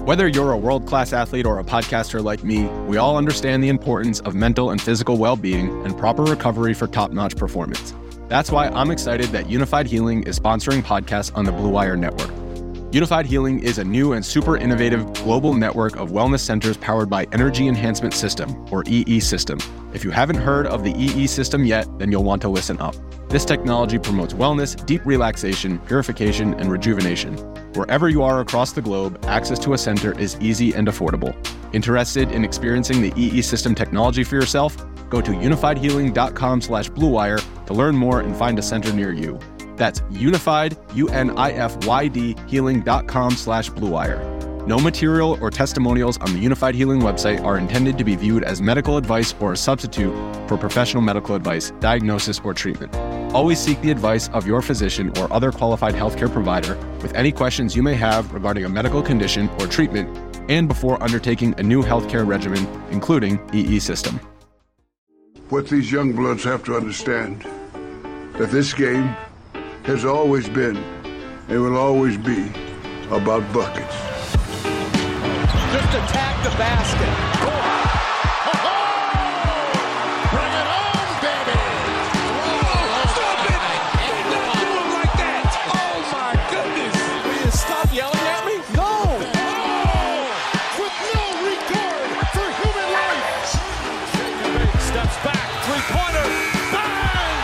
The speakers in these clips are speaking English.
Whether you're a world-class athlete or a podcaster like me, we all understand the importance of mental and physical well-being and proper recovery for top-notch performance. That's why I'm excited that Unified Healing is sponsoring podcasts on the Blue Wire Network. Unified Healing is a new and super innovative global network of wellness centers powered by Energy Enhancement System, or EE System. If you haven't heard of the EE System yet, then you'll want to listen up. This technology promotes wellness, deep relaxation, purification, and rejuvenation. Wherever you are across the globe, access to a center is easy and affordable. Interested in experiencing the EE System technology for yourself? Go to unifiedhealing.com/bluewire to learn more and find a center near you. That's unified, UNIFYD, healing.com/bluewire. No material or testimonials on the Unified Healing website are intended to be viewed as medical advice or a substitute for professional medical advice, diagnosis, or treatment. Always seek the advice of your physician or other qualified healthcare provider with any questions you may have regarding a medical condition or treatment and before undertaking a new healthcare regimen, including EE System. What these young bloods have to understand, that this game has always been and will always be about buckets. Just attack the basket. Oh. Bring it home, baby. Stop it. Did not do it like that. Oh, my goodness. Will you stop yelling at me? No. With no regard for human life. Steps back. Three-pointer. Bang!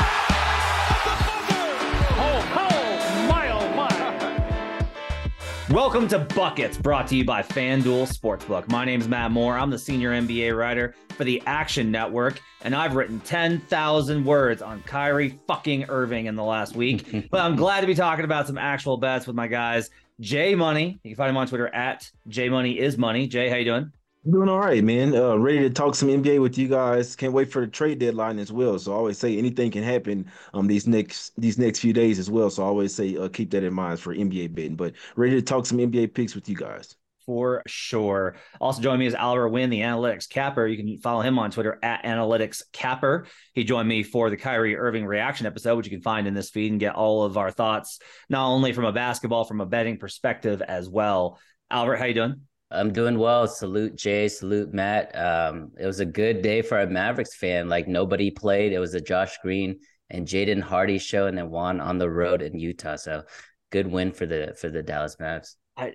Welcome to Buckets, brought to you by FanDuel Sportsbook. My name is Matt Moore. I'm the senior NBA writer for the Action Network, and I've written 10,000 words on Kyrie fucking Irving in the last week. But I'm glad to be talking about some actual bets with my guys, Jay Money. You can find him on Twitter at JMoneyIsMoney. Jay, how you doing? Doing all right, man. Ready to talk some NBA with you guys. Can't wait for the trade deadline as well. So I always say anything can happen these next few days as well. So I always say keep that in mind for NBA betting. But ready to talk some NBA picks with you guys. For sure. Also joining me is Albert Wynn, the Analytics Capper. You can follow him on Twitter at Analytics Capper. He joined me for the Kyrie Irving reaction episode, which you can find in this feed and get all of our thoughts, not only from a basketball, from a betting perspective as well. Albert, how you doing? I'm doing well. Salute Jay, salute Matt. It was a good day for a Mavericks fan. Like, nobody played. It was a Josh Green and Jaden Hardy show, and then won on the road in Utah. So good win for the Dallas Mavs.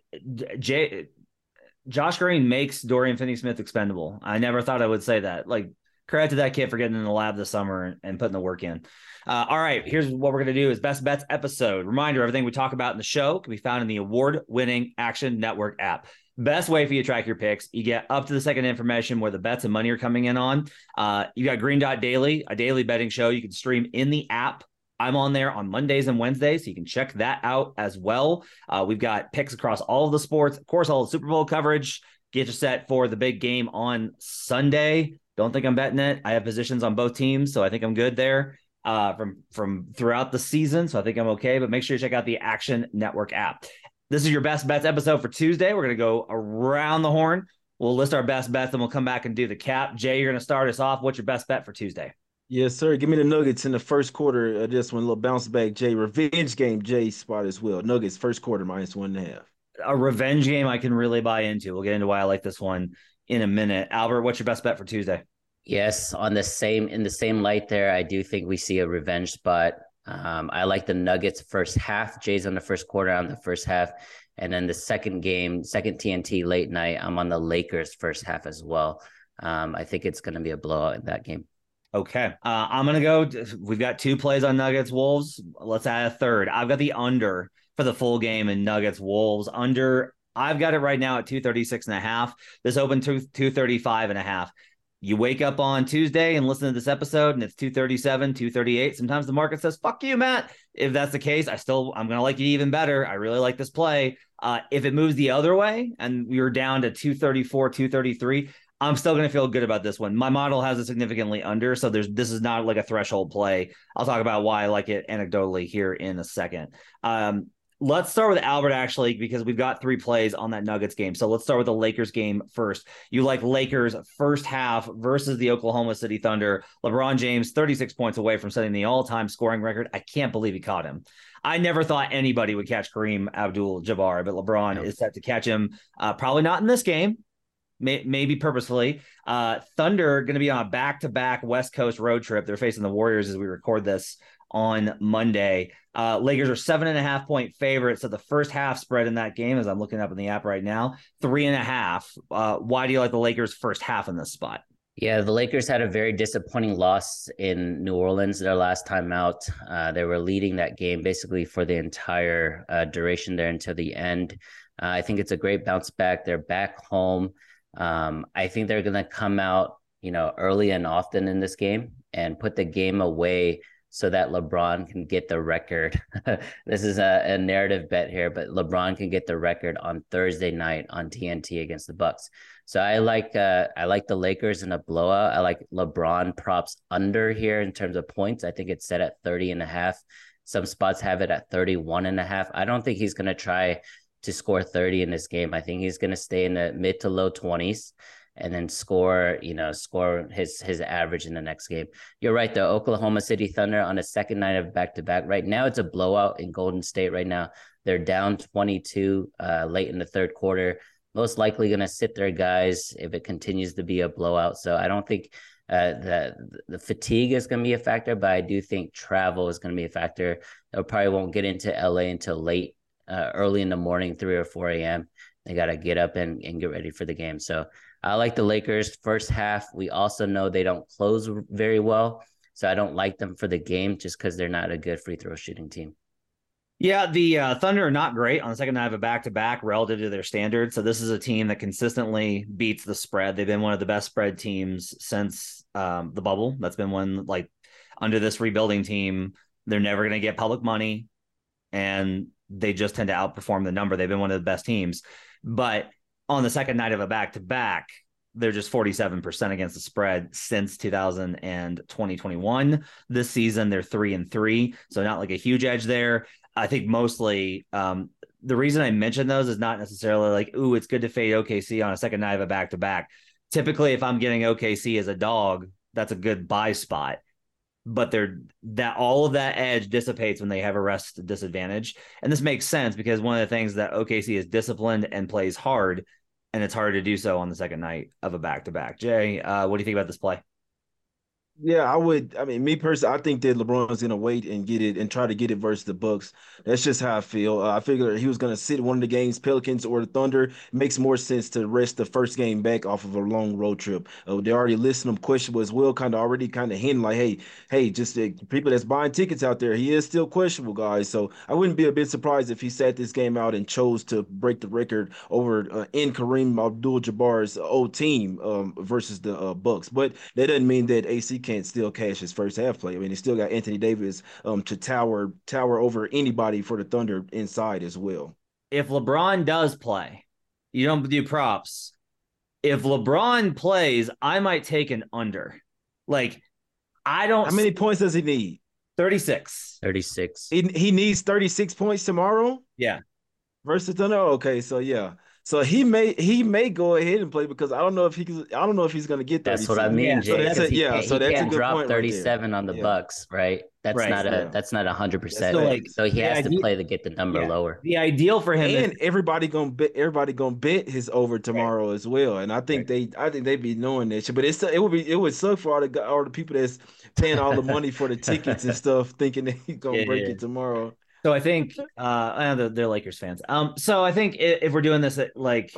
Josh Green makes Dorian Finney-Smith expendable. I never thought I would say that. Like, credit to that kid for getting in the lab this summer and putting the work in. All right, here's what we're going to do is Best Bets episode. Reminder, everything we talk about in the show can be found in the award-winning Action Network app. Best way for you to track your picks. You get up to the second information where the bets and money are coming in on. You got Green Dot Daily, a daily betting show you can stream in the app. I'm on there on Mondays and Wednesdays, so you can check that out as well. We've got picks across all of the sports. Of course, all the Super Bowl coverage. Get you set for the big game on Sunday. Don't think I'm betting it. I have positions on both teams, so I think I'm good there from throughout the season, so I think I'm okay. But make sure you check out the Action Network app. This is your Best Bets episode for Tuesday. We're going to go around the horn. We'll list our best bets, and we'll come back and do the cap. Jay, you're going to start us off. What's your best bet for Tuesday? Yes, sir. Give me the Nuggets in the first quarter of this one. A little bounce back, Jay. Revenge game, Jay spot as well. Nuggets first quarter -1.5. A revenge game I can really buy into. We'll get into why I like this one in a minute. Albert, what's your best bet for Tuesday? Yes, in the same light there, I do think we see a revenge spot. I like the Nuggets first half. Jay's on the first quarter on the first half. And then the second TNT late night, I'm on the Lakers first half as well. I think it's going to be a blowout in that game. Okay. I'm going to go. We've got 2 plays on Nuggets Wolves. Let's add a third. I've got the under for the full game in Nuggets Wolves. Under, I've got it right now at 236.5. This opened to 235.5. You wake up on Tuesday and listen to this episode and it's 237, 238. Sometimes the market says, fuck you, Matt. If that's the case, I'm going to like it even better. I really like this play. If it moves the other way and we're down to 234, 233, I'm still going to feel good about this one. My model has it significantly under, so this is not like a threshold play. I'll talk about why I like it anecdotally here in a second. let's start with Albert, actually, because we've got 3 plays on that Nuggets game. So let's start with the Lakers game first. You like Lakers first half versus the Oklahoma City Thunder. LeBron James, 36 points away from setting the all-time scoring record. I can't believe he caught him. I never thought anybody would catch Kareem Abdul-Jabbar, but LeBron is set to catch him. Probably not in this game. Maybe purposefully. Thunder going to be on a back-to-back West Coast road trip. They're facing the Warriors as we record this on Monday. Lakers are 7.5-point favorites. So the first half spread in that game, as I'm looking up in the app right now, 3.5. Why do you like the Lakers first half in this spot? Yeah, the Lakers had a very disappointing loss in New Orleans their last time out. They were leading that game basically for the entire duration there until the end. I think it's a great bounce back. They're back home. I think they're going to come out, early and often in this game and put the game away so that LeBron can get the record. This is a narrative bet here, but LeBron can get the record on Thursday night on TNT against the Bucks. So I like the Lakers in a blowout. I like LeBron props under here in terms of points. I think it's set at 30.5. Some spots have it at 31.5. I don't think he's going to try to score 30 in this game. I think he's going to stay in the mid to low 20s and then score his average in the next game. You're right, the Oklahoma City Thunder on a second night of back-to-back. Right now, it's a blowout in Golden State right now. They're down 22 late in the third quarter. Most likely going to sit their guys if it continues to be a blowout. So I don't think the fatigue is going to be a factor, but I do think travel is going to be a factor. They probably won't get into LA until late, early in the morning, 3 or 4 a.m. They got to get up and get ready for the game. So I like the Lakers first half. We also know they don't close very well, so I don't like them for the game just because they're not a good free throw shooting team. Yeah, the Thunder are not great on the second night of a back-to-back relative to their standards. So this is a team that consistently beats the spread. They've been one of the best spread teams since the bubble. That's been one, like, under this rebuilding team, they're never going to get public money, and they just tend to outperform the number. They've been one of the best teams. But on the second night of a back-to-back, they're just 47% against the spread since 2021. This season, they're 3-3, so not like a huge edge there. I think mostly the reason I mention those is not necessarily like, ooh, it's good to fade OKC on a second night of a back-to-back. Typically, if I'm getting OKC as a dog, that's a good buy spot. But all of that edge dissipates when they have a rest disadvantage. And this makes sense because one of the things that OKC is disciplined and plays hard, and it's hard to do so on the second night of a back-to-back. Jay, what do you think about this play? Yeah, me personally, I think that LeBron's going to wait and get it and try to get it versus the Bucks. That's just how I feel. I figured he was going to sit one of the games, Pelicans or the Thunder. It makes more sense to rest the first game back off of a long road trip. They already listed him questionable as well, kind of hinting like, hey, just the people that's buying tickets out there, he is still questionable, guys. So I wouldn't be a bit surprised if he sat this game out and chose to break the record over in Kareem Abdul-Jabbar's old team versus the Bucks. But that doesn't mean that AC can't still cash his first half play. I mean, he still got Anthony Davis to tower over anybody for the Thunder inside as well. If LeBron does play, you don't do props. If LeBron plays, I might take an under. Like, I don't. How many points does he need? 36. 36. He needs 36 points tomorrow? Yeah. Versus Thunder? Okay, so yeah. So he may go ahead and play because I don't know if he's going to get 36. That's what I mean, Jay. So that's a good drop point 37 right on the Bucks, right? That's not 100%. So he has to play to get the number lower. The ideal for him, and everybody gonna bet his over tomorrow as well. And I think they be knowing that shit. But it would suck for all the people that's paying all the money for the tickets and stuff, thinking that he's gonna break it tomorrow. So I think I know they're Lakers fans. So I think if we're doing this, like,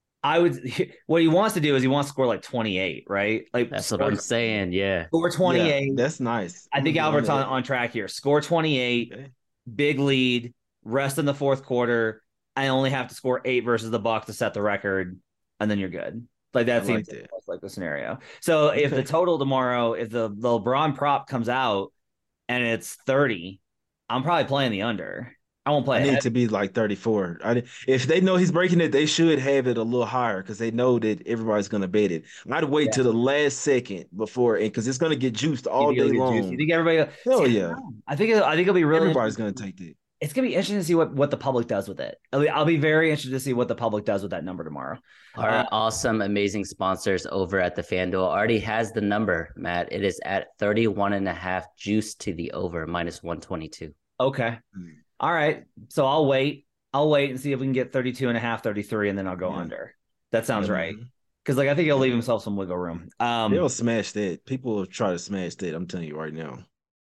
what he wants to do is he wants to score like 28, right? Like, that's what I'm saying. Yeah. Score 28. Yeah, that's nice. I think Albert's on track here. Score 28, okay. Big lead, rest in the fourth quarter. I only have to score 8 versus the Bucks to set the record, and then you're good. Like, that seems like the scenario. So if the total tomorrow, if the LeBron prop comes out and it's 30, I'm probably playing the under. I won't play. I need to be like 34. If they know he's breaking it, they should have it a little higher because they know that everybody's going to bet it. I'd wait till the last second before, because it's going to get juiced all day long. You think everybody? Hell yeah! I think it'll be really. Everybody's going to take that. it's going to be interesting to see what the public does with it. I'll be very interested to see what the public does with that number tomorrow. Our awesome, amazing sponsors over at the FanDuel already has the number, Matt. It is at 31.5 juice to the over -122. Okay. All right. So I'll wait and see if we can get 32.5, 33, and then I'll go under. That sounds right. Because I think he'll leave himself some wiggle room. They'll smash that. People will try to smash that. I'm telling you right now.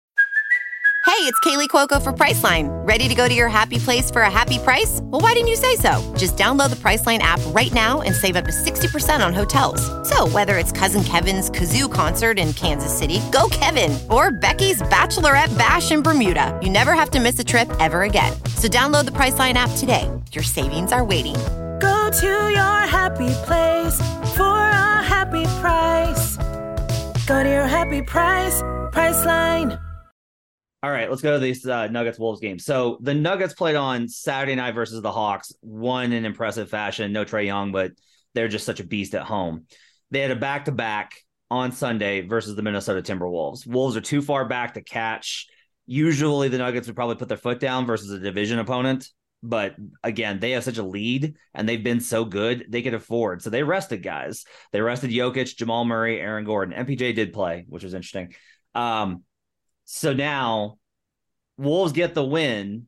Hey, it's Kaylee Cuoco for Priceline. Ready to go to your happy place for a happy price? Well, why didn't you say so? Just download the Priceline app right now and save up to 60% on hotels. So whether it's Cousin Kevin's Kazoo Concert in Kansas City, go Kevin, or Becky's Bachelorette Bash in Bermuda, you never have to miss a trip ever again. So download the Priceline app today. Your savings are waiting. Go to your happy place for a happy price. Go to your happy price, Priceline. All right, let's go to these Nuggets-Wolves games. So the Nuggets played on Saturday night versus the Hawks, won in impressive fashion. No Trae Young, but they're just such a beast at home. They had a back-to-back on Sunday versus the Minnesota Timberwolves. Wolves are too far back to catch. Usually the Nuggets would probably put their foot down versus a division opponent. But again, they have such a lead and they've been so good, they could afford. So they rested guys. They rested Jokic, Jamal Murray, Aaron Gordon. MPJ did play, which was interesting. So now Wolves get the win.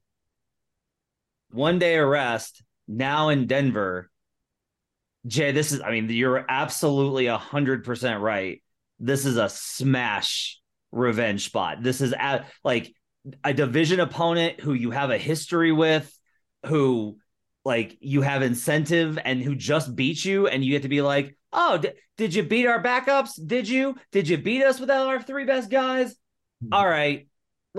1 day of rest now in Denver. Jay, you're absolutely 100% right. This is a smash revenge spot. This is like a division opponent who you have a history with, who you have incentive and who just beat you. And you get to be like, oh, did you beat our backups? Did you beat us without our three best guys? All right,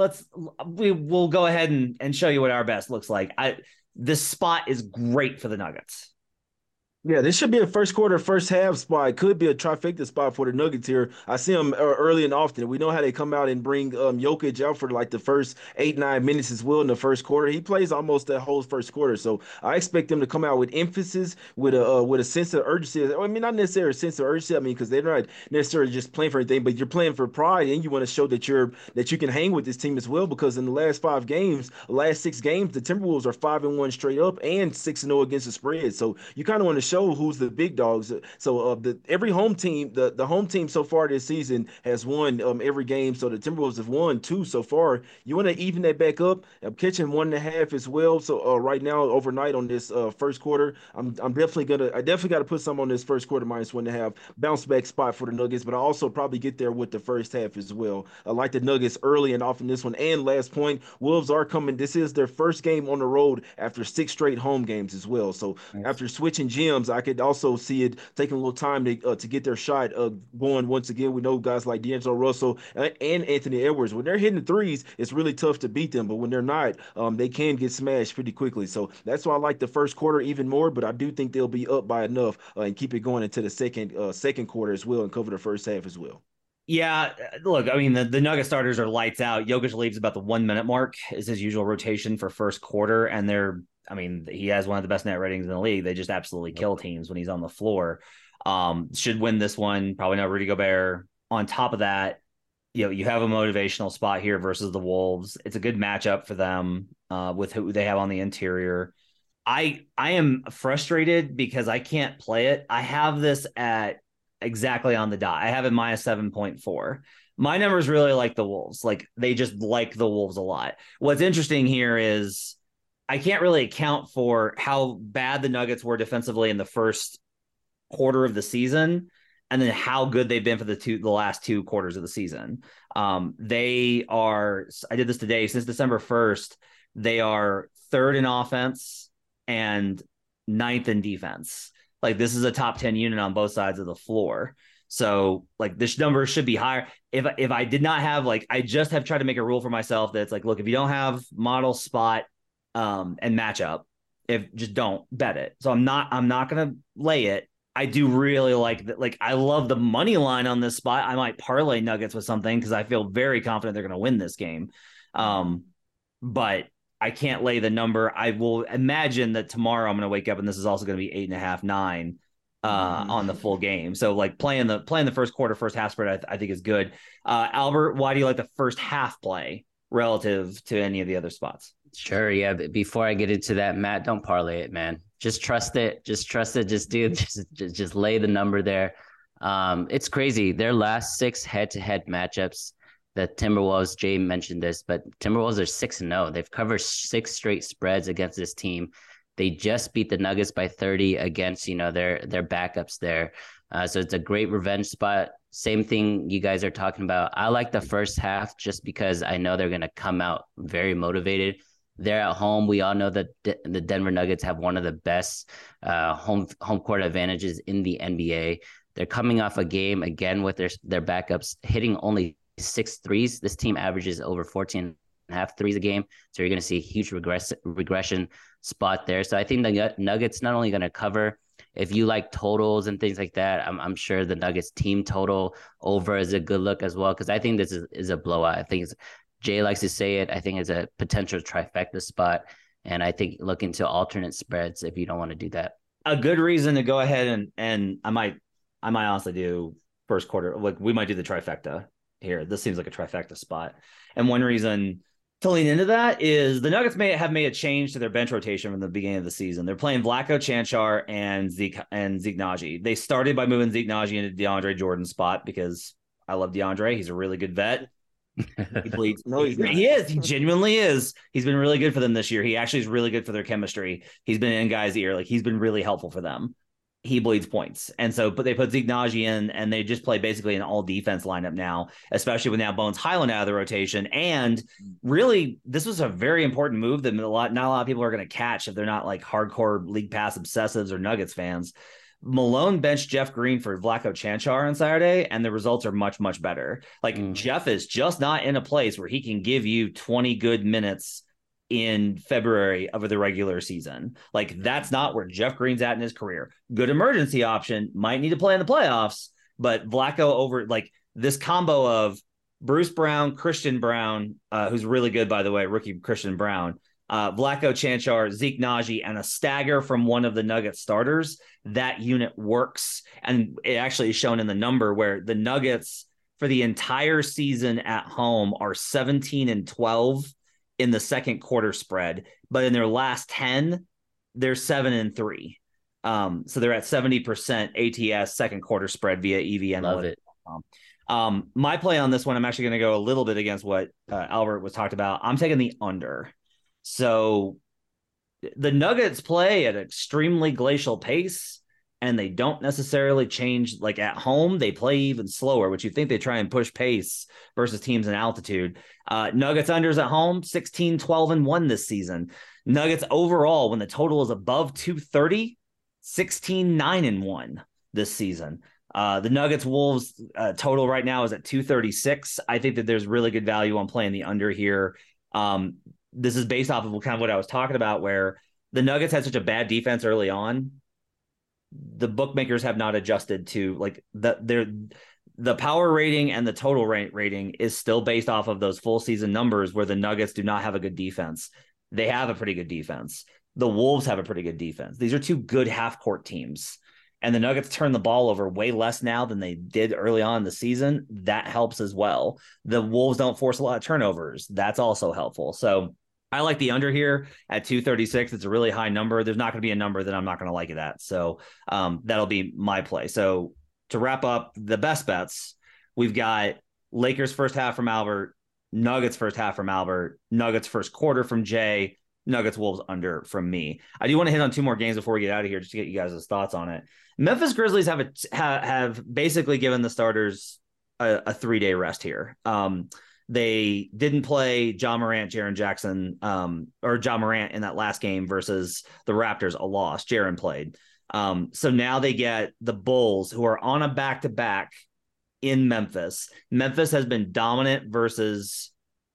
we'll go ahead and show you what our best looks like. This spot is great for the Nuggets. Yeah, this should be a first quarter, first half spot. It could be a trifecta spot for the Nuggets here. I see them early and often. We know how they come out and bring Jokic out for the first 8-9 minutes as well in the first quarter. He plays almost that whole first quarter, so I expect them to come out with emphasis, with a sense of urgency. I mean, not necessarily a sense of urgency. I mean, because they're not necessarily just playing for anything, but you're playing for pride, and you want to show that you can hang with this team as well. Because in the last 6 games, the Timberwolves are 5-1 straight up and 6-0 against the spread. So you kind of want to show who's the big dogs. So every home team, the home team so far this season has won every game. So the Timberwolves have won 2 so far. You want to even that back up. I'm catching 1.5 as well. So right now, overnight on this first quarter, I definitely got to put some on this first quarter -1.5 bounce back spot for the Nuggets. But I also probably get there with the first half as well. I like the Nuggets early and often this one. And last point, Wolves are coming. This is their first game on the road after 6 straight home games as well. So after switching gyms, I could also see it taking a little time to get their shot going once again. We know guys like D'Angelo Russell and Anthony Edwards, when they're hitting threes, it's really tough to beat them. But when they're not, they can get smashed pretty quickly. So that's why I like the first quarter even more. But I do think they'll be up by enough and keep it going into the second quarter as well and cover the first half as well. Yeah, look, I mean, the Nugget starters are lights out. Jokic leaves about the 1 minute mark is his usual rotation for first quarter. And he has one of the best net ratings in the league. They just absolutely kill teams when he's on the floor. Should win this one. Probably not Rudy Gobert. On top of that, you have a motivational spot here versus the Wolves. It's a good matchup for them with who they have on the interior. I am frustrated because I can't play it. I have this at exactly on the dot. I have it -7.4. My numbers really like the Wolves. They just like the Wolves a lot. What's interesting here is I can't really account for how bad the Nuggets were defensively in the first quarter of the season and then how good they've been for the last 2 quarters of the season. They are, I did this today, since December 1st, they are 3rd in offense and 9th in defense. This is a top 10 unit on both sides of the floor. So this number should be higher. If I did not have, I just have tried to make a rule for myself that's look, if you don't have model, spot, and matchup, just don't bet it. So I'm not going to lay it. I do really like that. I love the money line on this spot. I might parlay Nuggets with something because I feel very confident they're going to win this game. But I can't lay the number. I will imagine that tomorrow I'm going to wake up and this is also going to be 8.5, 9 on the full game. So playing the first quarter, first half spread, I think is good. Albert, why do you like the first half play relative to any of the other spots? Sure. Yeah. But before I get into that, Matt, don't parlay it, man. Just trust it. Just trust it. Just lay the number there. It's crazy. Their last 6 head-to-head matchups, the Timberwolves, Jay mentioned this, but Timberwolves are 6-0. They've covered 6 straight spreads against this team. They just beat the Nuggets by 30 against, their backups there. So it's a great revenge spot. Same thing you guys are talking about. I like the first half just because I know they're going to come out very motivated. They're at home. We all know that the Denver Nuggets have one of the best home court advantages in the NBA. They're coming off a game again with their backups hitting only 6 threes. This team averages over 14.5 threes a game. So you're going to see a huge regression spot there. So I think the Nuggets not only going to cover. If you like totals and things like that, I'm sure the Nuggets team total over is a good look as well, because I think this is a blowout. I think Jay likes to say it. I think it's a potential trifecta spot, and I think look into alternate spreads if you don't want to do that. A good reason to go ahead and I might honestly do first quarter. Like we might do the trifecta here. This seems like a trifecta spot, and one reason to lean into that is the Nuggets may have made a change to their bench rotation from the beginning of the season. They're playing Vlatko Cancar and Zeke Nnaji. They started by moving Zeke Nnaji into DeAndre Jordan's spot because I love DeAndre. He's a really good vet. He bleeds. No, he's not. He is. He genuinely is. He's been really good for them this year. He actually is really good for their chemistry. He's been in guys' ear. Like he's been really helpful for them. He bleeds points. And so, but they put Zeke Nnaji in and they just play basically an all defense lineup now, especially with now Bones Highland out of the rotation. And really, this was a very important move that not a lot of people are going to catch if they're not like hardcore league pass obsessives or Nuggets fans. Malone benched Jeff Green for Vlatko Cancar on Saturday, and the results are much, much better. Like Jeff is just not in a place where he can give you 20 good minutes in February of the regular season. Like that's not where Jeff Green's at in his career. Good emergency option, might need to play in the playoffs, but Vlatko over like this combo of Bruce Brown, Christian Brown, who's really good, by the way, rookie Christian Brown, Vlatko Cancar, Zeke Nnaji, and a stagger from one of the Nuggets starters, that unit works. And it actually is shown in the number where the Nuggets for the entire season at home are 17-12 in the second quarter spread, but in their last 10, they're 7-3. So they're at 70% ATS second quarter spread via EV Love it. My play on this one, I'm actually going to go a little bit against what Albert was talked about. I'm taking the under. So the Nuggets play at an extremely glacial pace, and they don't necessarily change. Like at home, they play even slower, which you think they try and push pace versus teams in altitude. Nuggets unders at home, 16-12-1 this season. Nuggets overall, when the total is above 230, 16-9-1 this season. The Nuggets Wolves total right now is at 236. I think that there's really good value on playing the under here. This is based off of kind of what I was talking about, where the Nuggets had such a bad defense early on. The bookmakers have not adjusted to like the power rating, and the total rating is still based off of those full season numbers where the Nuggets do not have a good defense. They have a pretty good defense. The Wolves have a pretty good defense. These are two good half court teams, and the Nuggets turn the ball over way less now than they did early on in the season. That helps as well. The Wolves don't force a lot of turnovers. That's also helpful. So I like the under here at 236. It's a really high number. There's not going to be a number that I'm not going to like it at. So that'll be my play. So to wrap up the best bets, we've got Lakers first half from Albert, Nuggets first half from Albert, Nuggets first quarter from Jay, Nuggets Wolves under from me. I do want to hit on 2 more games before we get out of here, just to get you guys' thoughts on it. Memphis Grizzlies have basically given the starters a 3-day rest here. They didn't play Ja Morant, Jaren Jackson, or Ja Morant in that last game versus the Raptors, a loss. Jaren played. So now they get the Bulls, who are on a back-to-back in Memphis. Memphis has been dominant versus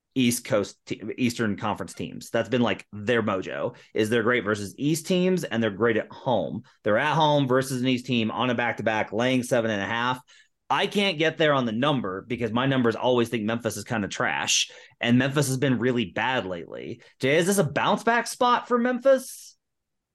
Eastern Conference teams. That's been like their mojo, is they're great versus East teams, and they're great at home. They're at home versus an East team on a back-to-back, laying 7.5. I can't get there on the number because my numbers always think Memphis is kind of trash, and Memphis has been really bad lately. Jay, is this a bounce back spot for Memphis?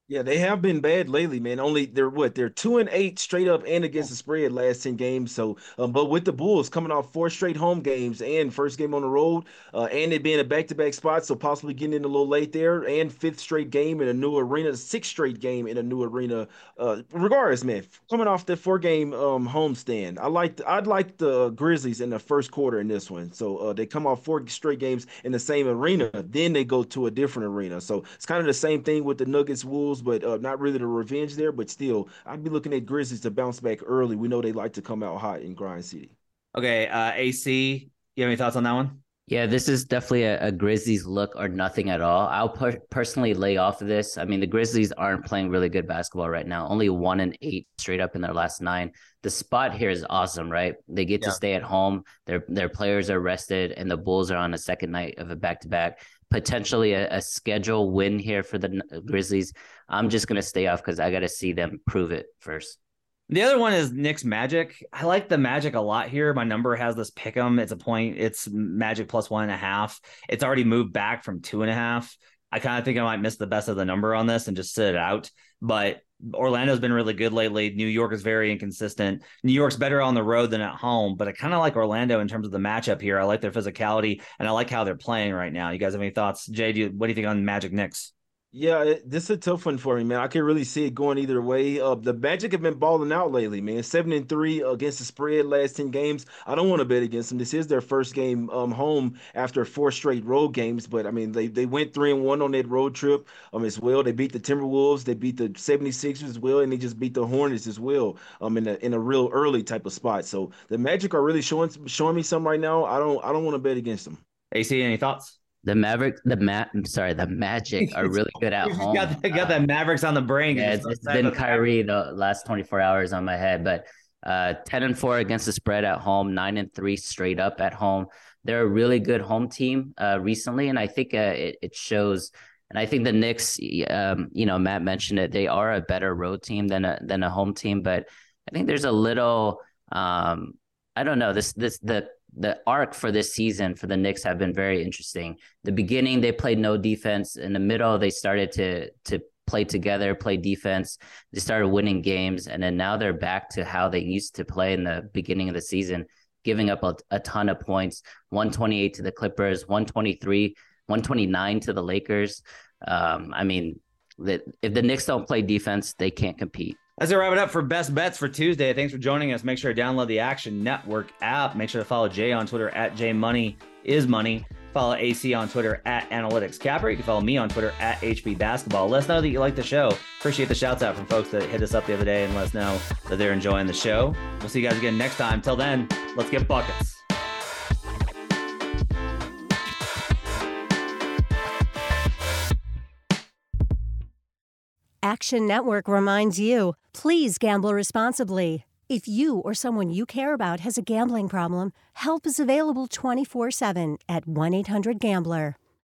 Yeah, they have been bad lately, man. They're 2-8 straight up and against the spread last 10 games. So, but with the Bulls coming off 4 straight home games and first game on the road, and it being a back-to-back spot, so possibly getting in a little late there, and fifth straight game in a new arena, sixth straight game in a new arena. Regardless, man, coming off the 4 game homestand, I'd like the Grizzlies in the first quarter in this one. So they come off 4 straight games in the same arena, then they go to a different arena. So it's kind of the same thing with the Nuggets Wolves, but not really the revenge there. But still, I'd be looking at Grizzlies to bounce back early. We know they like to come out hot in Grind City. Okay, AC, you have any thoughts on that one? Yeah, this is definitely a Grizzlies look or nothing at all. I'll personally lay off of this. I mean, the Grizzlies aren't playing really good basketball right now. Only 1-8 straight up in their last 9. The spot here is awesome, right? They get to stay at home. Their players are rested, and the Bulls are on a second night of a back-to-back. Potentially a schedule win here for the Grizzlies. I'm just going to stay off because I got to see them prove it first. The other one is Knicks Magic. I like the Magic a lot here. My number has this pick 'em. It's a point. It's Magic plus 1.5. It's already moved back from 2.5. I kind of think I might miss the best of the number on this and just sit it out. But Orlando's been really good lately. New York is very inconsistent. New York's better on the road than at home, but I kind of like Orlando in terms of the matchup here. I like their physicality, and I like how they're playing right now. You guys have any thoughts? Jay, what do you think on Magic Knicks? Yeah, this is a tough one for me, man. I can really see it going either way. The Magic have been balling out lately, man. 7-3 against the spread last 10 games. I don't want to bet against them. This is their first game home after 4 straight road games, but I mean they went 3-1 on that road trip as well. They beat the Timberwolves, they beat the 76ers as well, and they just beat the Hornets as well in a real early type of spot. So the Magic are really showing me something right now. I don't want to bet against them. AC, any thoughts? The Magic are really good at home. got that Mavericks on the brain. Yeah, it's been Kyrie the last 24 hours on my head, but 10-4 against the spread at home, 9-3 straight up at home. They're a really good home team recently, and I think it shows. And I think the Knicks, Matt mentioned it, they are a better road team than a home team, but I think there's a little, I don't know, the arc for this season for the Knicks have been very interesting. The beginning, they played no defense. In the middle, they started to play together, play defense. They started winning games, and then now they're back to how they used to play in the beginning of the season, giving up a ton of points, 128 to the Clippers, 129 to the Lakers. I mean, if the Knicks don't play defense, they can't compete. As I wrap it up for Best Bets for Tuesday, thanks for joining us. Make sure to download the Action Network app. Make sure to follow Jay on Twitter at JMoneyIsMoney. Follow AC on Twitter at AnalyticsCapper. You can follow me on Twitter at HBBasketball. Let us know that you like the show. Appreciate the shouts out from folks that hit us up the other day and let us know that they're enjoying the show. We'll see you guys again next time. Till then, let's get buckets. Action Network reminds you, please gamble responsibly. If you or someone you care about has a gambling problem, help is available 24/7 at 1-800-GAMBLER.